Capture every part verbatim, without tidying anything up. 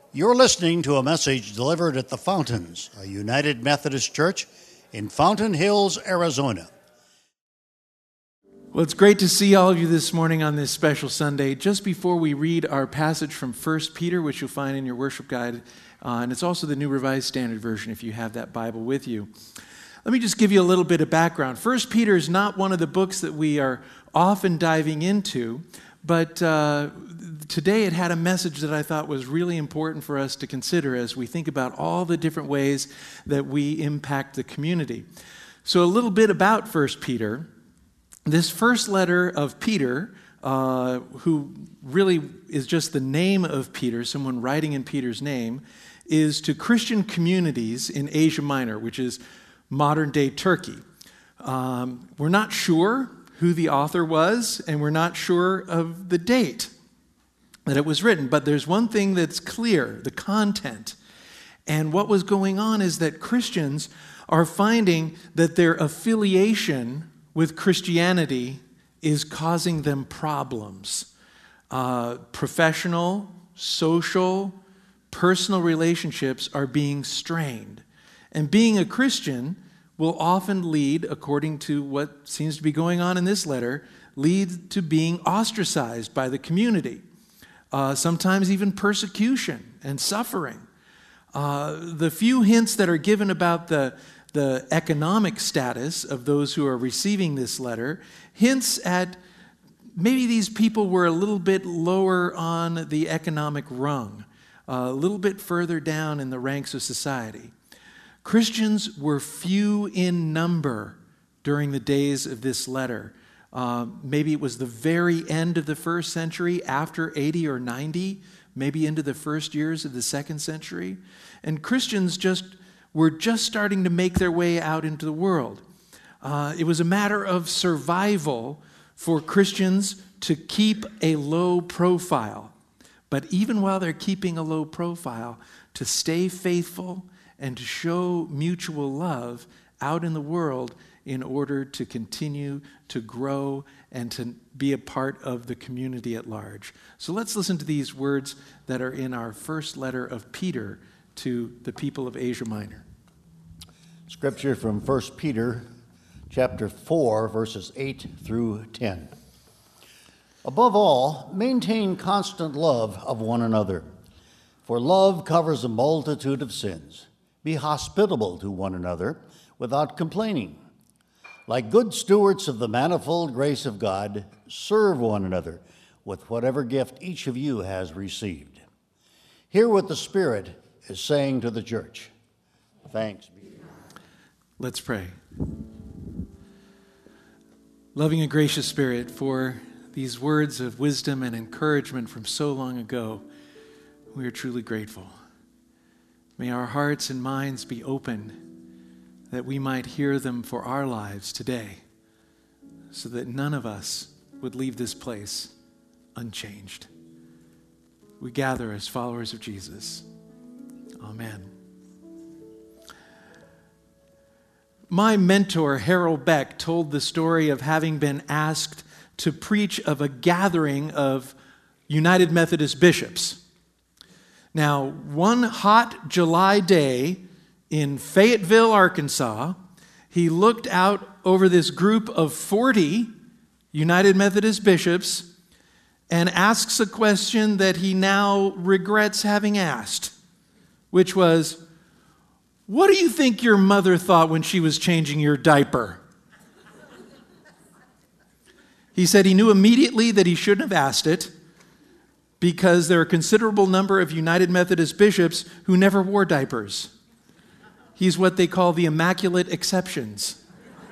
You're listening to a message delivered at the Fountains, a United Methodist Church in Fountain Hills, Arizona. Well, it's great to see all of you this morning on this special Sunday. Just before we read our passage from First Peter, which you'll find in your worship guide, uh, and it's also the New Revised Standard Version if you have that Bible with you. Let me just give you a little bit of background. First Peter is not one of the books that we are often diving into, but uh, today it had a message that I thought was really important for us to consider as we think about all the different ways that we impact the community. So a little bit about First Peter. This first letter of Peter, uh, who really is just the name of Peter, someone writing in Peter's name, is to Christian communities in Asia Minor, which is modern-day Turkey. Um, we're not sure who the author was, and we're not sure of the date that it was written. But there's one thing that's clear, the content. And what was going on is that Christians are finding that their affiliation with Christianity is causing them problems. Uh, professional, social, personal relationships are being strained. And being a Christian will often lead, according to what seems to be going on in this letter, lead to being ostracized by the community. Uh, sometimes even persecution and suffering. Uh, the few hints that are given about the, the economic status of those who are receiving this letter hints at maybe these people were a little bit lower on the economic rung, a little bit further down in the ranks of society. Christians were few in number during the days of this letter. Uh, maybe it was the very end of the first century, after eighty or ninety, maybe into the first years of the second century. And Christians just were just starting to make their way out into the world. Uh, it was a matter of survival for Christians to keep a low profile. But even while they're keeping a low profile, to stay faithful and to show mutual love out in the world in order to continue to grow and to be a part of the community at large. So let's listen to these words that are in our first letter of Peter to the people of Asia Minor. Scripture from First Peter chapter four, verses eight through ten. Above all, maintain constant love of one another, for love covers a multitude of sins. Be hospitable to one another without complaining. Like good stewards of the manifold grace of God, serve one another with whatever gift each of you has received. Hear what the Spirit is saying to the church. Thanks be to God. Let's pray. Loving and gracious Spirit, for these words of wisdom and encouragement from so long ago, we are truly grateful. May our hearts and minds be open that we might hear them for our lives today, so that none of us would leave this place unchanged. We gather as followers of Jesus. Amen. My mentor, Harold Beck, told the story of having been asked to preach of a gathering of United Methodist bishops. Now, one hot July day in Fayetteville, Arkansas, he looked out over this group of forty United Methodist bishops and asks a question that he now regrets having asked, which was, "What do you think your mother thought when she was changing your diaper?" He said he knew immediately that he shouldn't have asked it, because there are a considerable number of United Methodist bishops who never wore diapers. He's what they call the immaculate exceptions.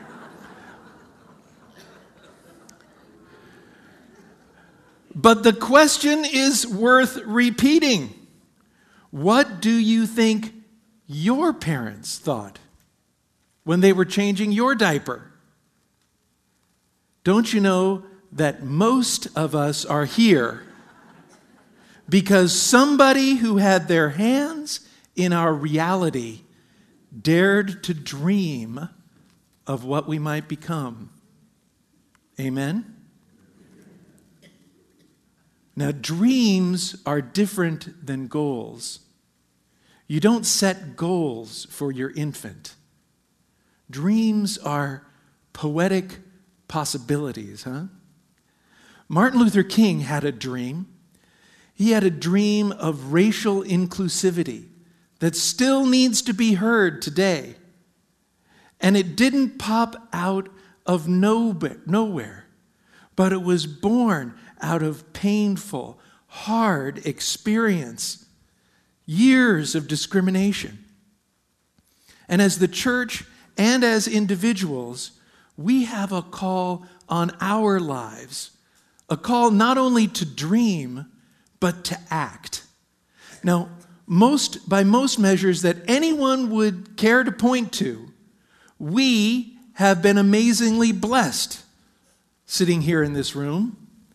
But the question is worth repeating. What do you think your parents thought when they were changing your diaper? Don't you know that most of us are here because somebody who had their hands in our reality dared to dream of what we might become? Amen? Now, dreams are different than goals. You don't set goals for your infant. Dreams are poetic possibilities, huh? Martin Luther King had a dream. He had a dream of racial inclusivity that still needs to be heard today. And it didn't pop out of nowhere, but it was born out of painful, hard experience, years of discrimination. And as the church and as individuals, we have a call on our lives, a call not only to dream, but to act. Now, most by most measures that anyone would care to point to, we have been amazingly blessed sitting here in this room.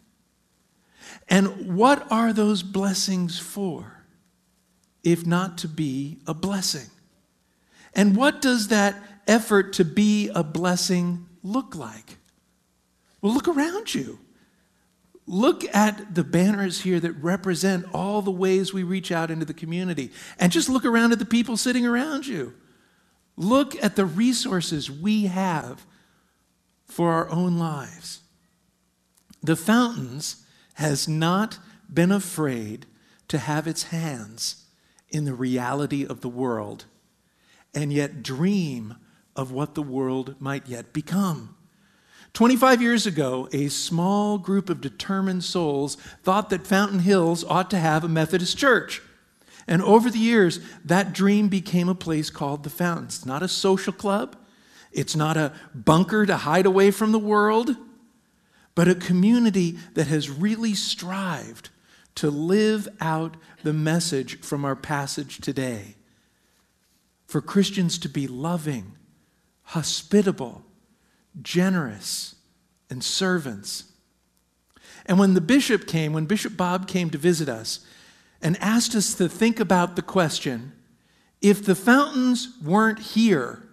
And what are those blessings for, if not to be a blessing? And what does that effort to be a blessing look like? Well, look around you. Look at the banners here that represent all the ways we reach out into the community. And just look around at the people sitting around you. Look at the resources we have for our own lives. The Fountains has not been afraid to have its hands in the reality of the world and yet dream of what the world might yet become. twenty-five years ago, a small group of determined souls thought that Fountain Hills ought to have a Methodist church. And over the years, that dream became a place called the Fountains. It's not a social club. It's not a bunker to hide away from the world, but a community that has really strived to live out the message from our passage today. For Christians to be loving, hospitable, generous, and servants. And when the bishop came, when Bishop Bob came to visit us and asked us to think about the question, if the Fountains weren't here,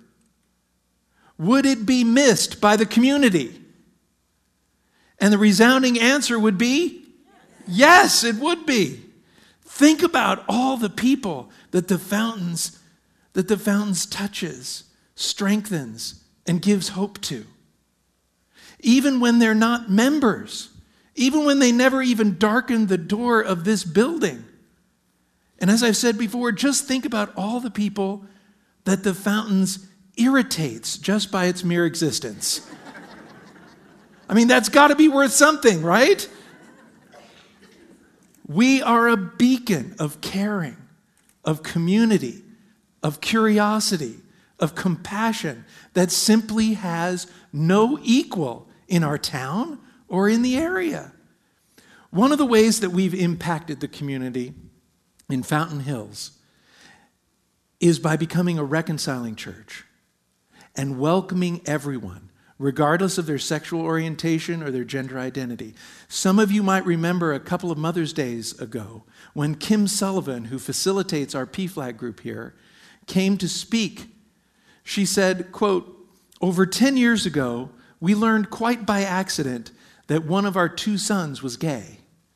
would it be missed by the community? And the resounding answer would be, yes, it would be. Think about all the people that the Fountains, that the Fountains touches, strengthens, and gives hope to. Even when they're not members, even when they never even darkened the door of this building. And as I've said before, just think about all the people that the Fountains irritates just by its mere existence. I mean, that's got to be worth something, right? We are a beacon of caring, of community, of curiosity, of compassion that simply has no equal in our town or in the area. One of the ways that we've impacted the community in Fountain Hills is by becoming a reconciling church and welcoming everyone, regardless of their sexual orientation or their gender identity. Some of you might remember a couple of Mother's Days ago when Kim Sullivan, who facilitates our P FLAG group here, came to speak. She said, quote, "Over ten years ago, we learned quite by accident that one of our two sons was gay.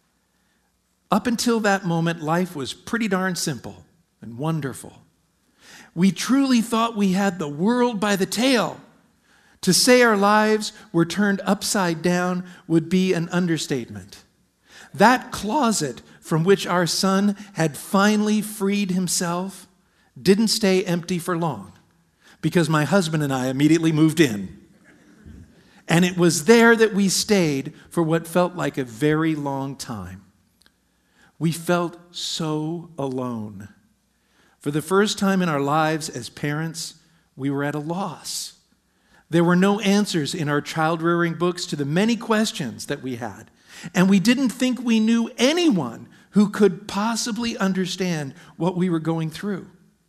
Up until that moment, life was pretty darn simple and wonderful. We truly thought we had the world by the tail. To say our lives were turned upside down would be an understatement. That closet from which our son had finally freed himself didn't stay empty for long, because my husband and I immediately moved in. And it was there that we stayed for what felt like a very long time. We felt so alone. For the first time in our lives as parents, we were at a loss. There were no answers in our child-rearing books to the many questions that we had. And we didn't think we knew anyone who could possibly understand what we were going through.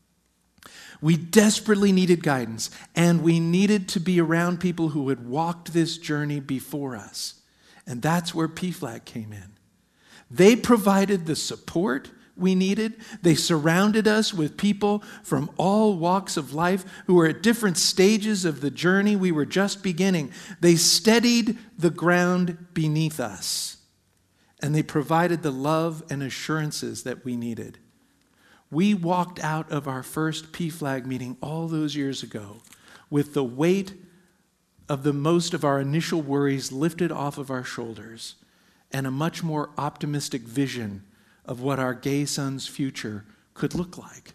We desperately needed guidance, and we needed to be around people who had walked this journey before us. And that's where P FLAG came in. They provided the support we needed. They surrounded us with people from all walks of life who were at different stages of the journey we were just beginning. They steadied the ground beneath us, and they provided the love and assurances that we needed. We walked out of our first P FLAG meeting all those years ago with the weight of the most of our initial worries lifted off of our shoulders and a much more optimistic vision of what our gay son's future could look like.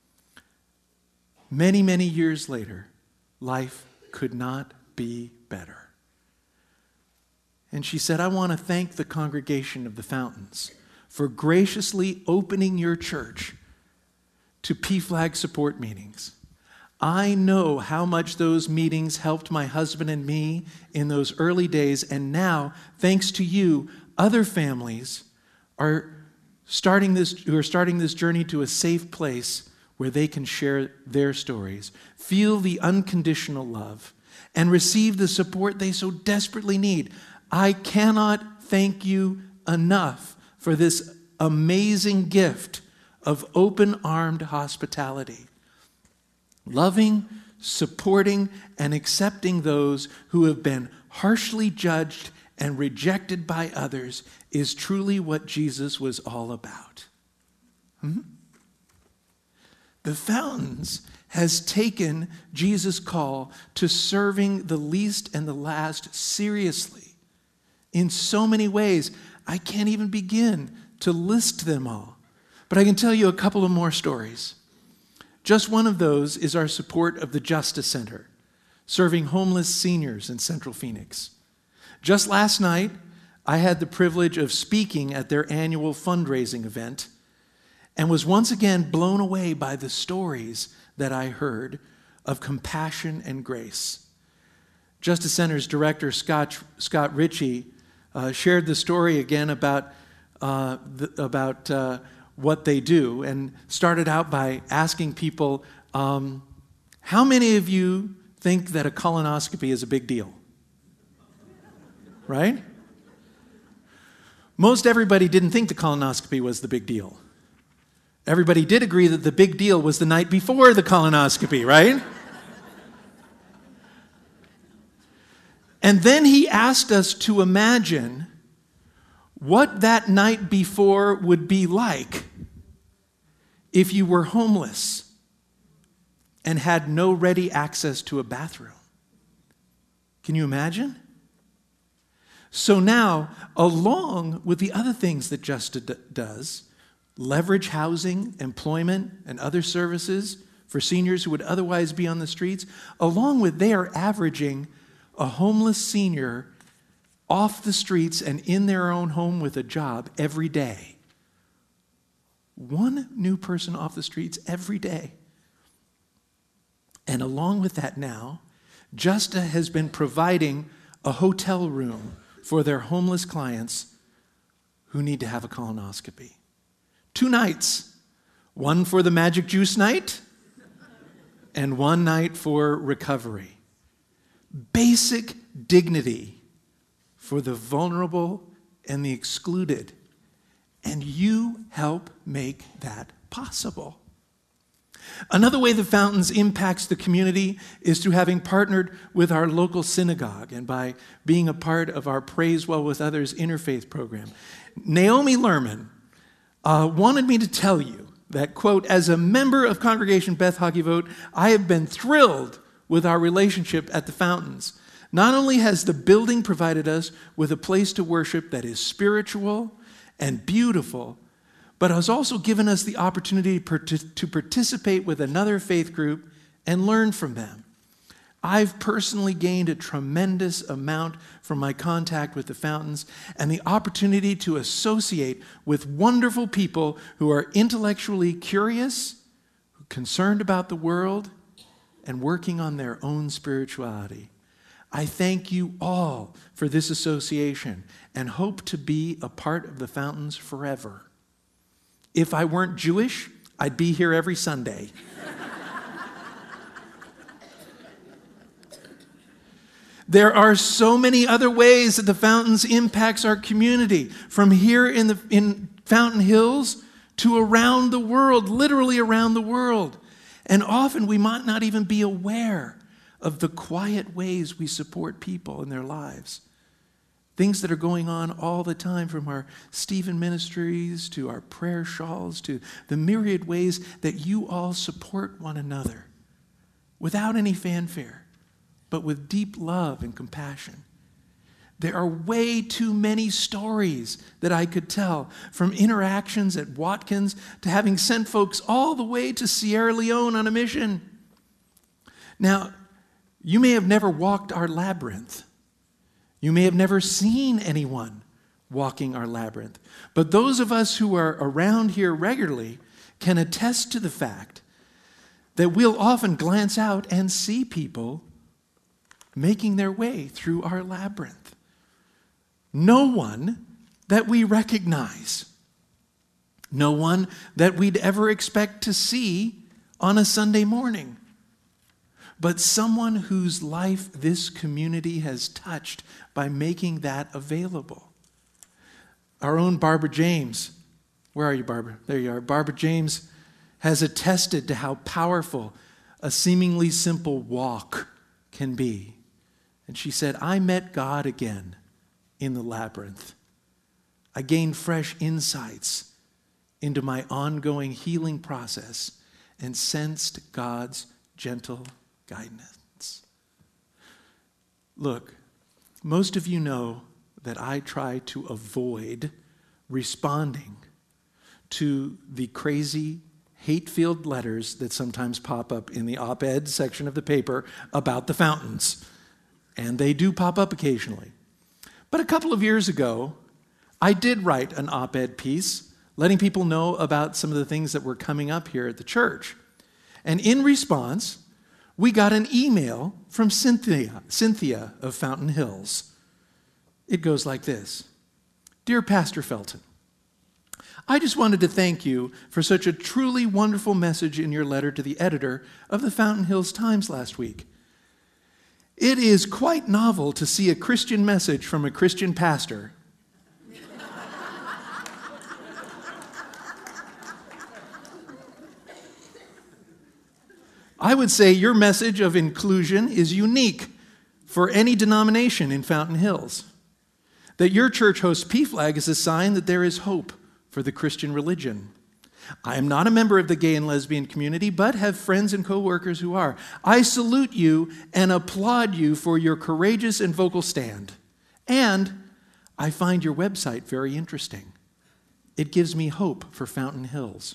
Many, many years later, life could not be better. And she said, I want to thank the congregation of the Fountains for graciously opening your church to P FLAG support meetings. I know how much those meetings helped my husband and me in those early days, and now, thanks to you, other families are starting this, who are starting this journey to a safe place where they can share their stories, feel the unconditional love, and receive the support they so desperately need. I cannot thank you enough for this amazing gift of open-armed hospitality. Loving, supporting, and accepting those who have been harshly judged and rejected by others is truly what Jesus was all about. Hmm? The Fountains has taken Jesus' call to serving the least and the last seriously in so many ways. I can't even begin to list them all. But I can tell you a couple of more stories. Just one of those is our support of the Justice Center, serving homeless seniors in Central Phoenix. Just last night, I had the privilege of speaking at their annual fundraising event and was once again blown away by the stories that I heard of compassion and grace. Justice Center's director, Scott, Scott Ritchie, uh, shared the story again about, uh, the, about uh, what they do, and started out by asking people, um, how many of you think that a colonoscopy is a big deal? Right? Most everybody didn't think the colonoscopy was the big deal. Everybody did agree that the big deal was the night before the colonoscopy, right? And then he asked us to imagine what that night before would be like if you were homeless and had no ready access to a bathroom. Can you imagine? So now, along with the other things that Justice does, leverage housing, employment, and other services for seniors who would otherwise be on the streets, along with they are averaging a homeless senior off the streets and in their own home with a job every day. One new person off the streets every day. And along with that now, Justa has been providing a hotel room for their homeless clients who need to have a colonoscopy. Two nights, one for the magic juice night and one night for recovery. Basic dignity for the vulnerable and the excluded. And you help make that possible. Another way the Fountains impacts the community is through having partnered with our local synagogue and by being a part of our Praise Well with Others interfaith program. Naomi Lerman uh, wanted me to tell you that, quote, as a member of Congregation Beth Hagivot, I have been thrilled with our relationship at the Fountains. Not only has the building provided us with a place to worship that is spiritual and beautiful, but has also given us the opportunity to participate with another faith group and learn from them. I've personally gained a tremendous amount from my contact with the Fountains and the opportunity to associate with wonderful people who are intellectually curious, concerned about the world, and working on their own spirituality. I thank you all for this association and hope to be a part of the Fountains forever. If I weren't Jewish, I'd be here every Sunday. There are so many other ways that the Fountains impacts our community, from here in the in Fountain Hills to around the world, literally around the world. And often we might not even be aware of the quiet ways we support people in their lives. Things that are going on all the time, from our Stephen Ministries to our prayer shawls to the myriad ways that you all support one another without any fanfare, but with deep love and compassion. There are way too many stories that I could tell, from interactions at Watkins to having sent folks all the way to Sierra Leone on a mission. Now, you may have never walked our labyrinth. You may have never seen anyone walking our labyrinth. But those of us who are around here regularly can attest to the fact that we'll often glance out and see people making their way through our labyrinth. No one that we recognize. No one that we'd ever expect to see on a Sunday morning. But someone whose life this community has touched by making that available. Our own Barbara James, where are you, Barbara? There you are. Barbara James has attested to how powerful a seemingly simple walk can be. And she said, I met God again in the labyrinth. I gained fresh insights into my ongoing healing process and sensed God's gentle guidance. Look, most of you know that I try to avoid responding to the crazy, hate-filled letters that sometimes pop up in the op-ed section of the paper about the fountains. And they do pop up occasionally. But a couple of years ago, I did write an op-ed piece letting people know about some of the things that were coming up here at the church. And in response, we got an email from Cynthia, Cynthia of Fountain Hills. It goes like this. Dear Pastor Felton, I just wanted to thank you for such a truly wonderful message in your letter to the editor of the Fountain Hills Times last week. It is quite novel to see a Christian message from a Christian pastor. I would say your message of inclusion is unique for any denomination in Fountain Hills. That your church hosts P FLAG is a sign that there is hope for the Christian religion. I am not a member of the gay and lesbian community, but have friends and co-workers who are. I salute you and applaud you for your courageous and vocal stand. And I find your website very interesting. It gives me hope for Fountain Hills.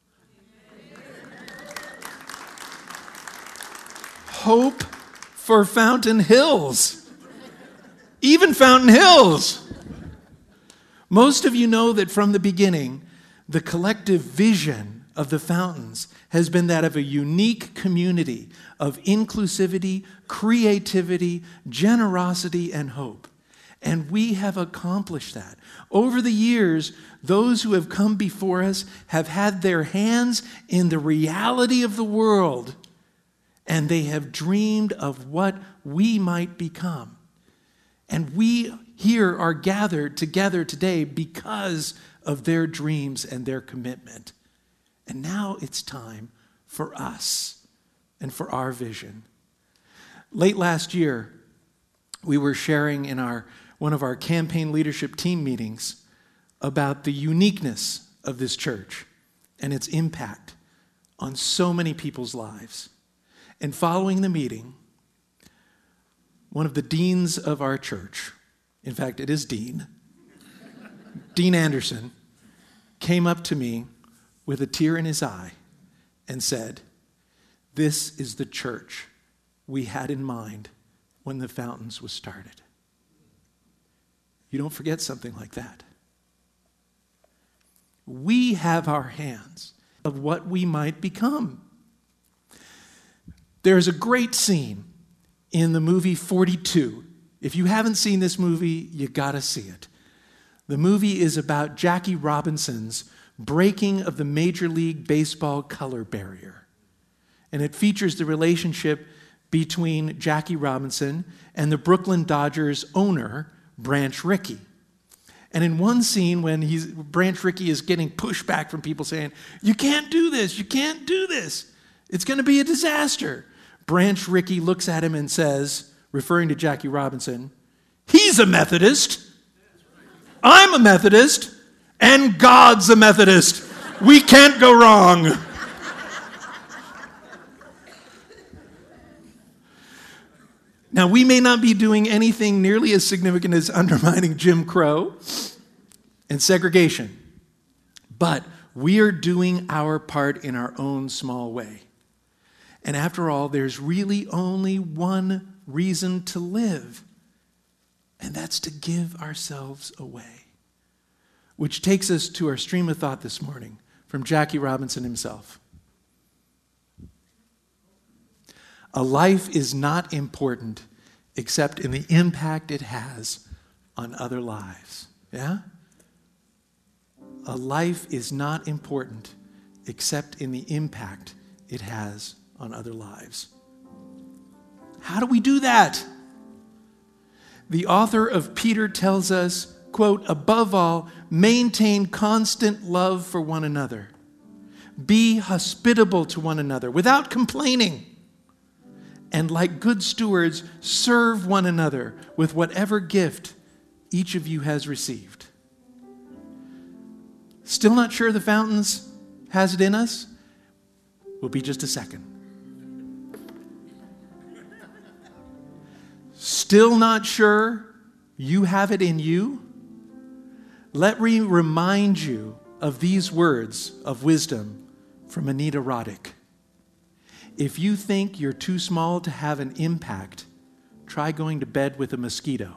Hope for Fountain Hills. Even Fountain Hills. Most of you know that from the beginning, the collective vision of the Fountains has been that of a unique community of inclusivity, creativity, generosity, and hope. And we have accomplished that. Over the years, those who have come before us have had their hands in the reality of the world, and they have dreamed of what we might become. And we here are gathered together today because of their dreams and their commitment. And now it's time for us and for our vision. Late last year, we were sharing in our one of our campaign leadership team meetings about the uniqueness of this church and its impact on so many people's lives. And following the meeting, one of the deans of our church, in fact, it is Dean, Dean Anderson, came up to me with a tear in his eye and said, "This is the church we had in mind when the Fountains was started." You don't forget something like that. We have our hands of what we might become. There's a great scene in the movie forty-two. If you haven't seen this movie, you gotta see it. The movie is about Jackie Robinson's breaking of the Major League Baseball color barrier. And it features the relationship between Jackie Robinson and the Brooklyn Dodgers owner, Branch Rickey. And in one scene when he's, Branch Rickey is getting pushback from people saying, "You can't do this, you can't do this. It's going to be a disaster." Branch Rickey looks at him and says, referring to Jackie Robinson, "He's a Methodist." I'm a Methodist, and God's a Methodist. We can't go wrong. Now, we may not be doing anything nearly as significant as undermining Jim Crow and segregation, but we are doing our part in our own small way. And after all, there's really only one reason to live, and that's to give ourselves away. Which takes us to our stream of thought this morning from Jackie Robinson himself. A life is not important except in the impact it has on other lives. Yeah? A life is not important except in the impact it has on other lives. How do we do that? The author of Peter tells us, quote, above all, maintain constant love for one another. Be hospitable to one another without complaining. And like good stewards, serve one another with whatever gift each of you has received. Still not sure the Fountains has it in us? Will be just a second. Still not sure you have it in you? Let me remind you of these words of wisdom from Anita Roddick. If you think you're too small to have an impact, try going to bed with a mosquito.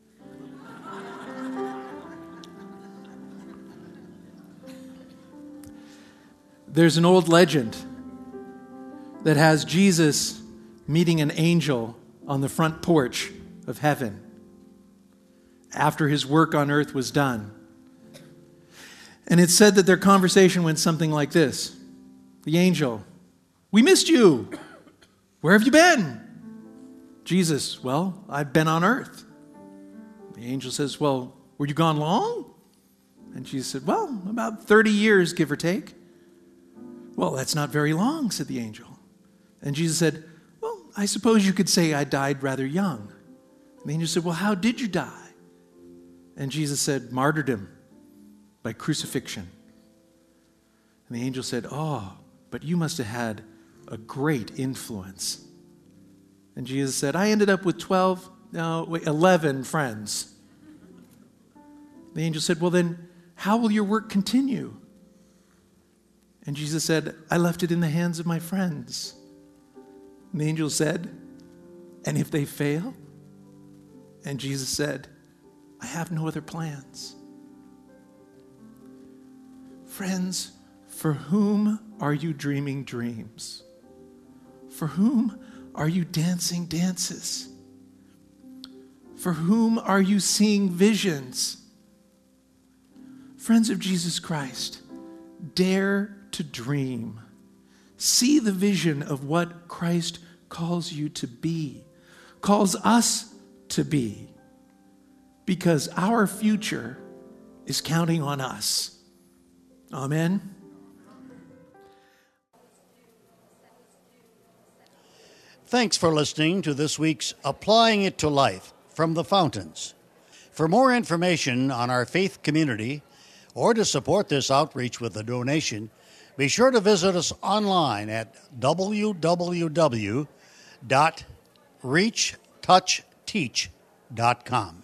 There's an old legend that has Jesus meeting an angel on the front porch of heaven after his work on earth was done. And it's said that their conversation went something like this. The angel, we missed you. Where have you been? Jesus, well, I've been on earth. The angel says, well, were you gone long? And Jesus said, well, about thirty years, give or take. Well, that's not very long, said the angel. And Jesus said, well, I suppose you could say I died rather young. And the angel said, well, how did you die? And Jesus said, martyrdom, by crucifixion. And the angel said, oh, but you must have had a great influence. And Jesus said, I ended up with twelve, no, wait, eleven friends. The angel said, well then, how will your work continue? And Jesus said, I left it in the hands of my friends. And the angel said, and if they fail? And Jesus said, I have no other plans. Friends, for whom are you dreaming dreams? For whom are you dancing dances? For whom are you seeing visions? Friends of Jesus Christ, dare to dream. See the vision of what Christ calls you to be, calls us to be, because our future is counting on us. Amen. Thanks for listening to this week's Applying It to Life from the Fountains. For more information on our faith community or to support this outreach with a donation, be sure to visit us online at w w w dot reach touch teach dot com.